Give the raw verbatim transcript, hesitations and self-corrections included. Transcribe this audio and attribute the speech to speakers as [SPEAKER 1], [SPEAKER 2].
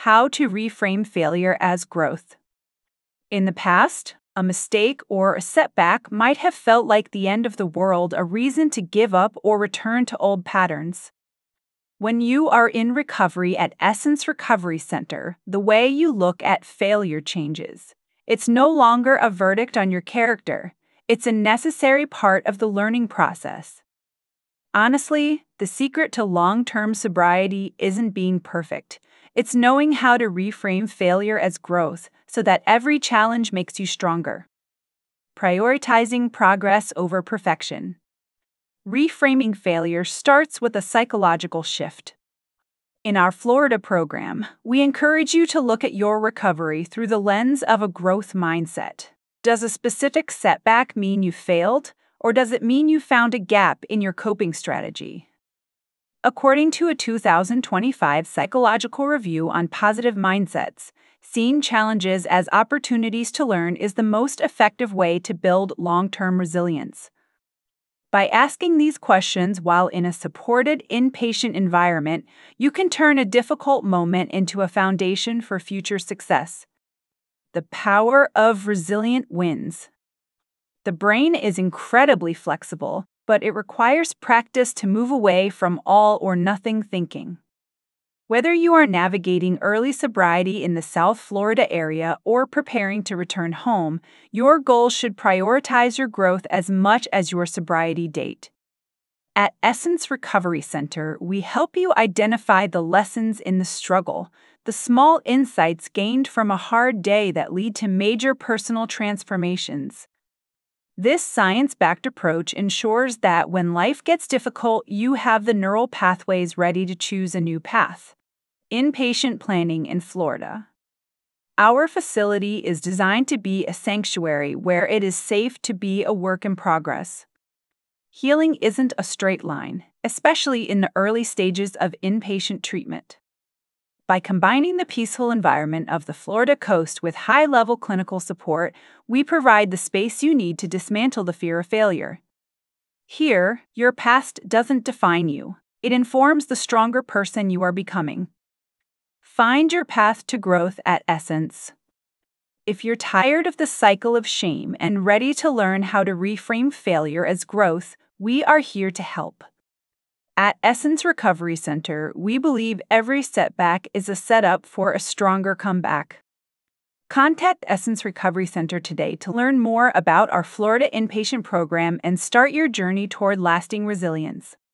[SPEAKER 1] how to reframe failure as growth. In the past, a mistake or a setback might have felt like the end of the world, a reason to give up or return to old patterns. When you are in recovery at Essence Recovery Center, the way you look at failure changes. It's no longer a verdict on your character, it's a necessary part of the learning process. Honestly, the secret to long-term sobriety isn't being perfect. It's knowing how to reframe failure as growth so that every challenge makes you stronger. Prioritizing progress over perfection. Reframing failure starts with a psychological shift. In our Florida program, we encourage you to look at your recovery through the lens of a growth mindset. Does a specific setback mean you failed, or does it mean you found a gap in your coping strategy? According to a two thousand twenty-five psychological review on positive mindsets, seeing challenges as opportunities to learn is the most effective way to build long-term resilience. By asking these questions while in a supported inpatient environment, you can turn a difficult moment into a foundation for future success. The power of resilient wins. The brain is incredibly flexible, but it requires practice to move away from all or nothing thinking. Whether you are navigating early sobriety in the South Florida area or preparing to return home, your goals should prioritize your growth as much as your sobriety date. At Essence Recovery Center, we help you identify the lessons in the struggle, the small insights gained from a hard day that lead to major personal transformations. This science-backed approach ensures that when life gets difficult, you have the neural pathways ready to choose a new path. Inpatient planning in Florida. Our facility is designed to be a sanctuary where it is safe to be a work in progress. Healing isn't a straight line, especially in the early stages of inpatient treatment. By combining the peaceful environment of the Florida coast with high-level clinical support, we provide the space you need to dismantle the fear of failure. Here, your past doesn't define you. It informs the stronger person you are becoming. Find your path to growth at Essence. If you're tired of the cycle of shame and ready to learn how to reframe failure as growth, we are here to help. At Essence Recovery Center, we believe every setback is a setup for a stronger comeback. Contact Essence Recovery Center today to learn more about our Florida inpatient program and start your journey toward lasting resilience.